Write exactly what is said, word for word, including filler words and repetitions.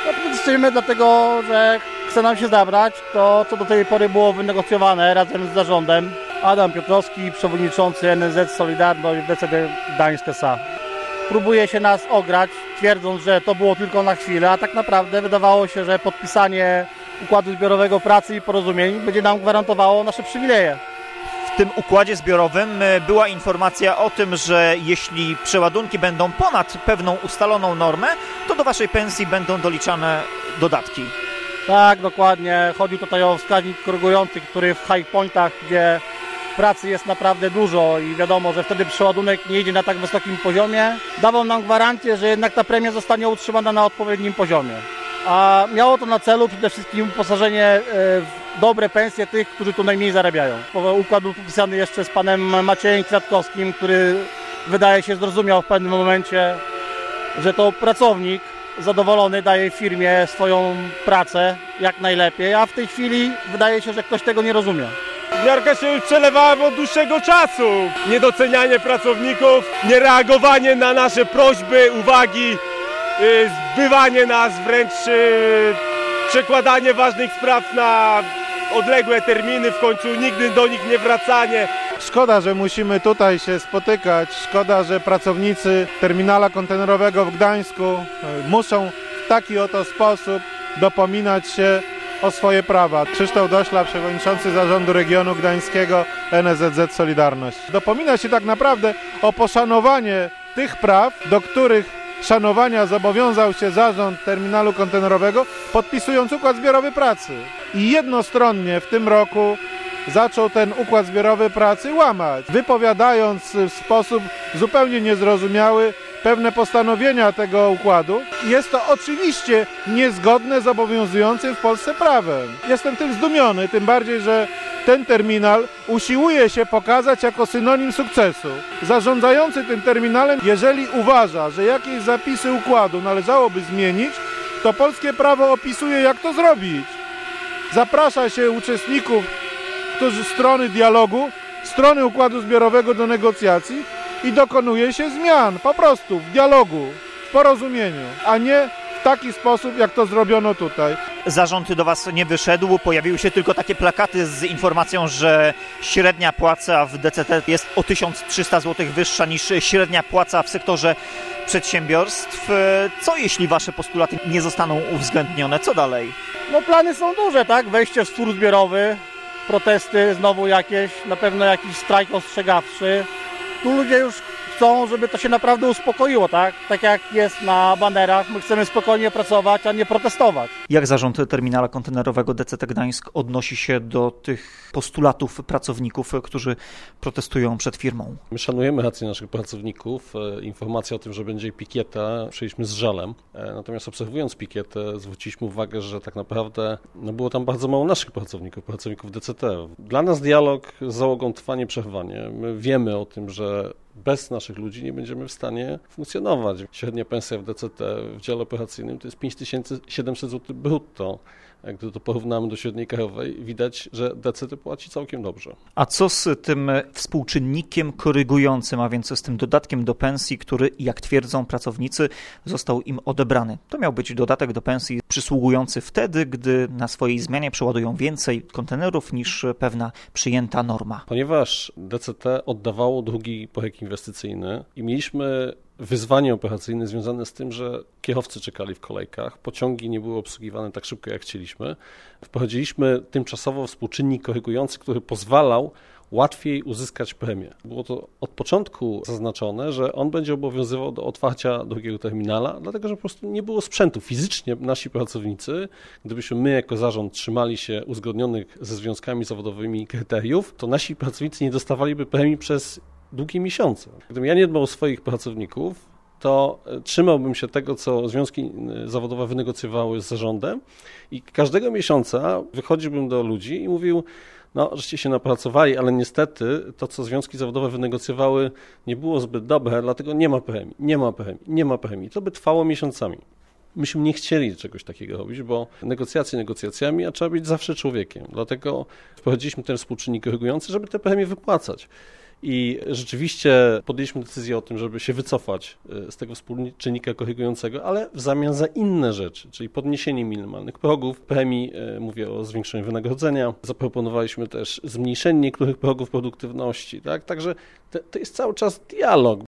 No protestujemy dlatego, że chce nam się zabrać to, co do tej pory było wynegocjowane razem z zarządem. Adam Piotrowski, przewodniczący N S Z Solidarność w D C T Gdańsk S A. Próbuje się nas ograć, twierdząc, że to było tylko na chwilę, a tak naprawdę wydawało się, że podpisanie układu zbiorowego pracy i porozumień będzie nam gwarantowało nasze przywileje. W tym układzie zbiorowym była informacja o tym, że jeśli przeładunki będą ponad pewną ustaloną normę, to do waszej pensji będą doliczane dodatki. Tak, dokładnie. Chodzi tutaj o wskaźnik korygujący, który w high pointach, gdzie pracy jest naprawdę dużo i wiadomo, że wtedy przeładunek nie idzie na tak wysokim poziomie, dawał nam gwarancję, że jednak ta premia zostanie utrzymana na odpowiednim poziomie. A miało to na celu przede wszystkim uposażenie w dobre pensje tych, którzy tu najmniej zarabiają. Układ był podpisany jeszcze z panem Maciejem Kwiatkowskim, który wydaje się zrozumiał w pewnym momencie, że to pracownik zadowolony daje firmie swoją pracę jak najlepiej, a w tej chwili wydaje się, że ktoś tego nie rozumie. Miarka się już przelewała od dłuższego czasu. Niedocenianie pracowników, niereagowanie na nasze prośby, uwagi, zbywanie nas, wręcz przekładanie ważnych spraw na odległe terminy, w końcu nigdy do nich nie wracanie. Szkoda, że musimy tutaj się spotykać, szkoda, że pracownicy terminala kontenerowego w Gdańsku muszą w taki oto sposób dopominać się o swoje prawa. Krzysztof Dośla, przewodniczący zarządu regionu gdańskiego N S Z Solidarność. Dopomina się tak naprawdę o poszanowanie tych praw, do których szanowania zobowiązał się zarząd terminalu kontenerowego, podpisując układ zbiorowy pracy. I jednostronnie w tym roku zaczął ten układ zbiorowy pracy łamać, wypowiadając w sposób zupełnie niezrozumiały pewne postanowienia tego układu. Jest to oczywiście niezgodne z obowiązującym w Polsce prawem. Jestem tym zdumiony, tym bardziej, że ten terminal usiłuje się pokazać jako synonim sukcesu. Zarządzający tym terminalem, jeżeli uważa, że jakieś zapisy układu należałoby zmienić, to polskie prawo opisuje, jak to zrobić. Zaprasza się uczestników, którzy strony dialogu, strony układu zbiorowego do negocjacji i dokonuje się zmian, po prostu w dialogu, w porozumieniu, a nie w taki sposób, jak to zrobiono tutaj. Zarząd do was nie wyszedł, pojawiły się tylko takie plakaty z informacją, że średnia płaca w D C T jest o tysiąc trzysta złotych wyższa niż średnia płaca w sektorze przedsiębiorstw. Co jeśli wasze postulaty nie zostaną uwzględnione? Co dalej? No plany są duże, tak? Wejście w spór zbiorowy, protesty znowu jakieś, na pewno jakiś strajk ostrzegawczy. Tu ludzie już chcą, żeby to się naprawdę uspokoiło, tak? Tak jak jest na banerach, my chcemy spokojnie pracować, a nie protestować. Jak zarząd terminala kontenerowego D C T Gdańsk odnosi się do tych postulatów pracowników, którzy protestują przed firmą? My szanujemy rację naszych pracowników. Informacja o tym, że będzie pikieta, przyjęliśmy z żalem. Natomiast obserwując pikietę, zwróciliśmy uwagę, że tak naprawdę no było tam bardzo mało naszych pracowników, pracowników D C T. Dla nas dialog z załogą trwa nieprzerwanie. My wiemy o tym, że bez naszych ludzi nie będziemy w stanie funkcjonować. Średnia pensja w D C T w dziale operacyjnym to jest pięć tysięcy siedemset złotych brutto. Gdy to porównamy do średniej krajowej, widać, że D C T płaci całkiem dobrze. A co z tym współczynnikiem korygującym, a więc z tym dodatkiem do pensji, który, jak twierdzą pracownicy, został im odebrany? To miał być dodatek do pensji przysługujący wtedy, gdy na swojej zmianie przeładują więcej kontenerów niż pewna przyjęta norma. Ponieważ D C T oddawało drugi projekt inwestycyjny i mieliśmy wyzwanie operacyjne związane z tym, że kierowcy czekali w kolejkach, pociągi nie były obsługiwane tak szybko, jak chcieliśmy. Wprowadziliśmy tymczasowo współczynnik korygujący, który pozwalał łatwiej uzyskać premię. Było to od początku zaznaczone, że on będzie obowiązywał do otwarcia drugiego terminala, dlatego że po prostu nie było sprzętu. Fizycznie nasi pracownicy, gdybyśmy my jako zarząd trzymali się uzgodnionych ze związkami zawodowymi kryteriów, to nasi pracownicy nie dostawaliby premii przez długie miesiące. Gdybym ja nie dbał o swoich pracowników, to trzymałbym się tego, co związki zawodowe wynegocjowały z zarządem i każdego miesiąca wychodziłbym do ludzi i mówił: no, żeście się napracowali, ale niestety to, co związki zawodowe wynegocjowały, nie było zbyt dobre, dlatego nie ma premii, nie ma premii, nie ma premii. To by trwało miesiącami. Myśmy nie chcieli czegoś takiego robić, bo negocjacje negocjacjami, a trzeba być zawsze człowiekiem. Dlatego wprowadziliśmy ten współczynnik korygujący, żeby te premie wypłacać. I rzeczywiście podjęliśmy decyzję o tym, żeby się wycofać z tego współczynnika korygującego, ale w zamian za inne rzeczy, czyli podniesienie minimalnych progów, premii, mówię o zwiększeniu wynagrodzenia. Zaproponowaliśmy też zmniejszenie niektórych progów produktywności, tak? Także to, to jest cały czas dialog.